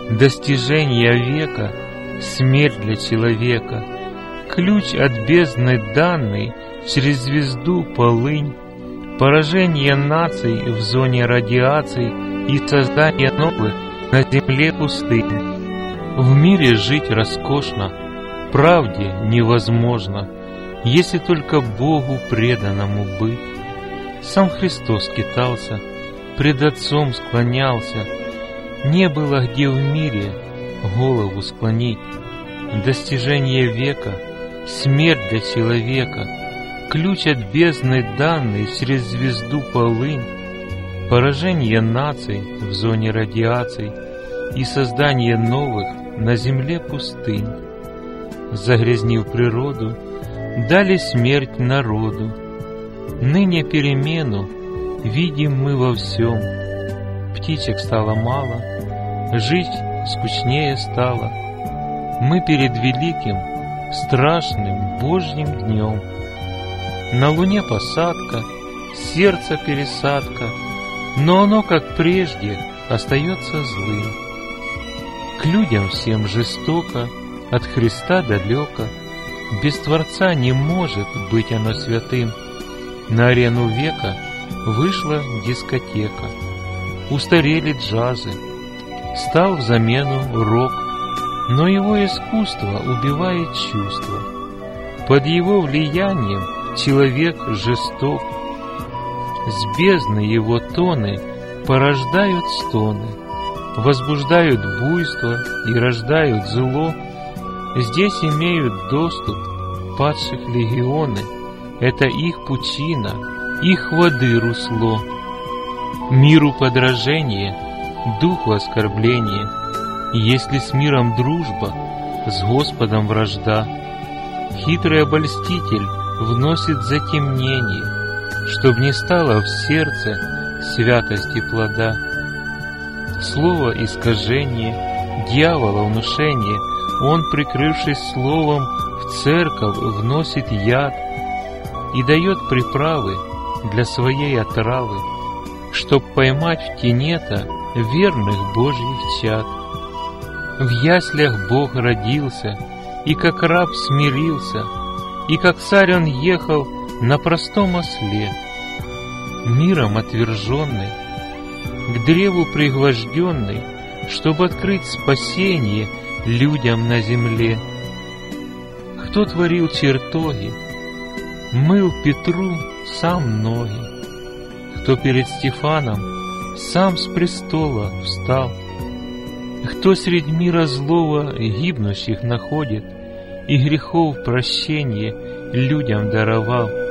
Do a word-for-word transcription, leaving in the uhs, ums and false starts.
Достижение века, смерть для человека, ключ от бездны данный через звезду полынь, поражение наций в зоне радиаций и создание новых на земле пустынь. В мире жить роскошно, правде невозможно, если только Богу преданному быть. Сам Христос скитался, пред Отцом склонялся, не было где в мире голову склонить. Достижение века, смерть для человека, ключ от бездны данный через звезду полынь, поражение наций в зоне радиаций и создание новых на земле пустынь. Загрязнив природу, дали смерть народу. Ныне перемену видим мы во всем. Птичек стало мало, жить скучнее стало. Мы перед великим, страшным Божьим днем. На луне посадка, сердце пересадка, но оно, как прежде, остается злым. К людям всем жестоко, от Христа далеко, без Творца не может быть оно святым. На арену века вышла дискотека, устарели джазы, стал в замену рок, но его искусство убивает чувства. Под его влиянием человек жесток, с бездны его тоны порождают стоны, возбуждают буйство и рождают зло. Здесь имеют доступ падших легионы, это их пучина, их воды русло. Миру подражение, духу оскорбление, если с миром дружба, с Господом вражда. Хитрый обольститель вносит затемнение, чтоб не стало в сердце святости плода. Слово искажение, дьявола внушение, он, прикрывшись словом, в церковь вносит яд и дает приправы для своей отравы, чтоб поймать в тенета верных Божьих чад. В яслях Бог родился, и как раб смирился, и как царь он ехал на простом осле, миром отверженный, к древу пригвожденный, чтобы открыть спасение людям на земле. Кто творил чертоги, мыл Петру сам ноги, кто перед Стефаном сам с престола встал, кто средь мира злого гибнущих находит и грехов прощение людям даровал.